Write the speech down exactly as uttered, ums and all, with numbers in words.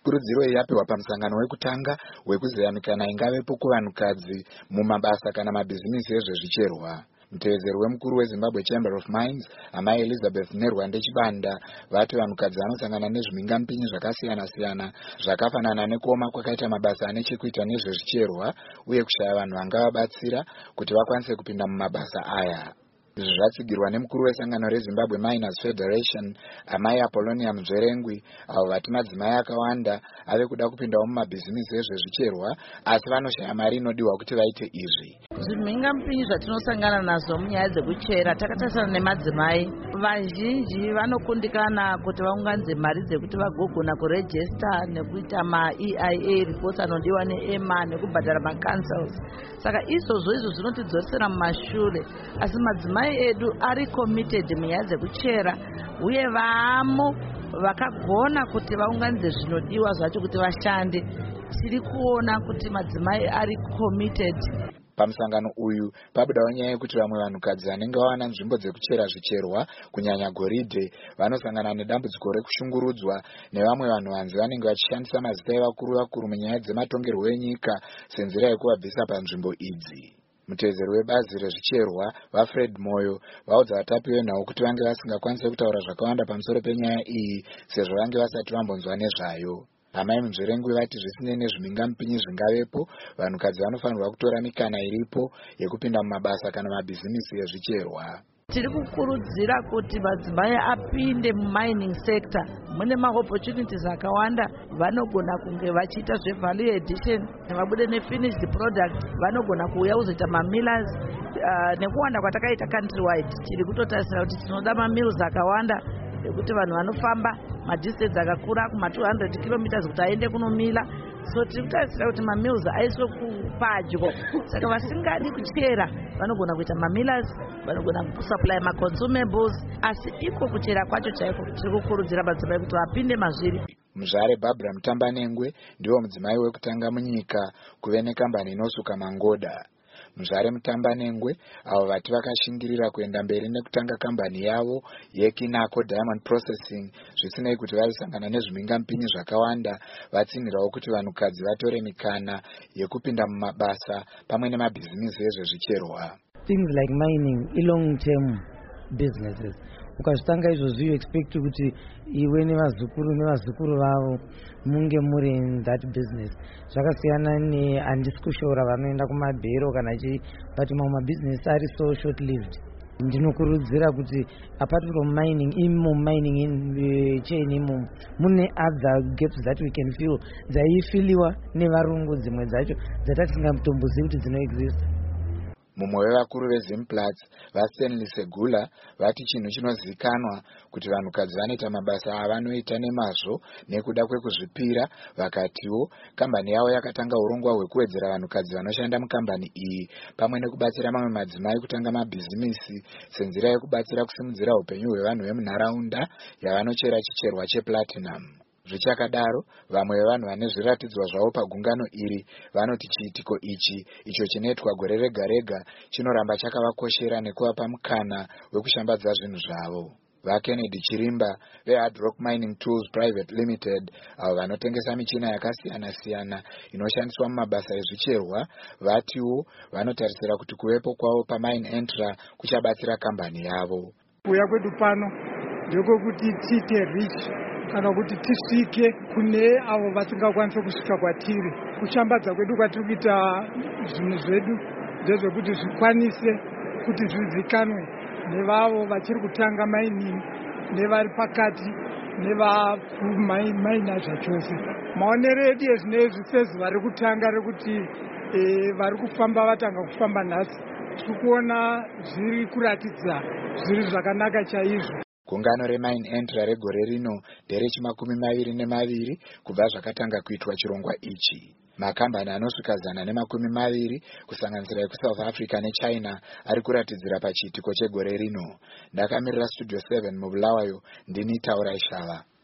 Kurudziro yapiwa pamusangano wekutanga wekuziyamikana ingavepo kuvanhukadzi mumabasa kana mabhizinisi ezvezvicherwa. Mutevedzeri wemukuru weZimbabwe Chamber of Mines, Amai Elizabeth Nerwande Chibanda, vati vanhukadzi vanosangana nezvimingampinyi zvakasiyana-siyana zvakafanana nekuoma kwakaita mabasa ane chekuita nezvezvicherwa uye kushaya vanhu vangavabatsira kuti vakwanise kupinda mumabasa aya. Izvi zvatsigirwa nemukuru wesangano reZimbabwe Miners Federation, Amai Apollonia Mzverengwi, avo vati madzimai akawanda ave kuda kupindawo mumabhizinisi ezvezvicherwa asi vanoshaya mari inodiwa kuti vaite izvi. Zvimingampinyi zvatinosangana nazvo munyaya dzekuchera takatarisana nemadzimai, vazhinji vanokundikana kuti vaunganidze mari dzekuti vagogona kurejista nekuita ma-E I A reports anodiwa neEMA nekubhadhara ma-councils. Saka izvozvo izvo zvinotidzosera mumashure, asi madzimai edu ari committed munyaya dzekuchera uye vamo vakagona kuti vaunganidze zvinodiwa zvacho kuti vashande. Tiri kuona kuti madzimai ari committed. Pamusangano uyu pabudawo nyaya yekuti vamwe vanhukadzi vanenge vawana nzvimbo dzekuchera zvicherwa kunyanya goridhe vanosangana nedambudziko rekushungurudzwa nevamwe vanhuvanzi vanenge vachishandisa mazita evakuru vakuru munyaya dzematongerwo enyika senzira yekuvabvisa panzvimbo idzi. Mutevedzeri webazi rezvicherwa vaFred Moyo vaudza vatapi venhau kuti vange vasingakwanisi kutaura zvakawanda pamusoro penyaya iyi sezvo vange vasati vambonzwa nezvayo. Amai Mzverengwi vati zvisinei nezvimingampinyi zvingavepo, vanhukadzi vanofanirwa kutora mikana iripo yekupinda mumabasa kana mabhizinisi ezvicherwa. Tiri kukurudzira kuti madzimai apinde mumining sector. Mune maopportunities akawanda, vanogona kunge vachiita zvevalue addition, vabude nefinished product, vanogona kuuya kuzoita mamillers. Uh, nekuwanda kwatakaita countrywide, tiri kutotarisira kuti tinoda mamills akawanda ekuti vanhu vanofamba madistance akakura kuma two hundred kilometers kuti aende kunomila. So tiri kutarisira kuti mamills aiswe kupadyo. Saka vasingadi kuchera vanogona kuita mamillers, vanogona kusupply maconsumables, asi iko kuchera kwacho chaiko tiri kukurudzira madzimai kuti vapinde mazviri. Muzvare Barbara Mutambanengwe ndiwo mudzimai wekutanga munyika kuve nekambani inosuka mangoda. Muzvare Mutambanengwe avo vati vakashingirira kuenda mberi nekutanga kambani yavo yeKinako Diamond Processing, zvisinei kuti varisangana nezvimingampinyi zvakawanda, vatsinhirawo kuti vanhukadzi vatore mikana yekupinda mumabasa pamwe nemabhizinisi ezvezvicherwa. Things like mining, long term businesses. Ukazvitanga izvozvo you expect kuti iwe nevazukuru nevazukuru vavo munge muri in that business. Zvakasiyana nehandisi kushora vanoenda kumabhero kana chi, but mamwe mabusiness ari so short lived. Ndinokurudzira kuti apart from mining, imo mining in chain imo mune other gaps that we can fill dzaifiliwa nevarungu dzimwe dzacho dzatatingatombozivi kuti dzino exist. Mumwe wevakuru veZimplats vaStanley Segula vati chinhu chinozikanwa kuti vanhukadzi vanoita mabasa avanoita nemazvo nekuda kwekuzvipira. Vakatiwo kambani yavo yakatanga urongwa hwekuwedzera vanhukadzi vanoshanda mukambani iyi pamwe nekubatsira mamwe madzimai kutanga mabhizinisi senzira yekubatsira kusimudzira upenyu hwevanhu vemunharaunda yavanochera chicherwa cheplatinum. Zvichakadaro, vamwe vevanhu vane zviratidzwa zvavo pagungano iri vanoti chiitiko ichi icho chinoitwa gore rega rega chinoramba chakavakoshera nekuvapa mukana wekushambadza zvinhu zvavo. VaKennedy Chirimba veHard Rock Mining Tools Private Limited, avo vanotengesa michina yakasiyana-siyana inoshandiswa mumabasa ezvicherwa, vatiwo vanotarisira kuti kuvepo kwavo paMine Entra kuchabatsira kambani yavo. Kuuya kwedu pano ndekwekuti tiite rich kana kuti tisvike kune avo vasingakwanisi kusvika kwatiri. Kushambadza kwedu kwatiri kuita zvinhu zvedu ndezvekuti zvikwanise kuti zvizikanwe nevavo vachiri kutanga mining nevari pakati nevamaina zvachose. Maonero edu ezvinezvi sezuva rekutanga rekuti e, vari kufamba vatanga kufamba nhasi, tiri kuona zviri kuratidza zviri zvakanaka chaizvo. Gungano reMine Entra regore rino nderechimakumi maviri nemaviri kubva zvakatanga kuitwa chirongwa ichi. Makambani anosvika zana nemakumi maviri kusanganisira ekuSouth Africa neChina ari kuratidzira pachiitiko chegore rino. Ndakamirira Studio seven mubulawayo, ndini Taura Ishava.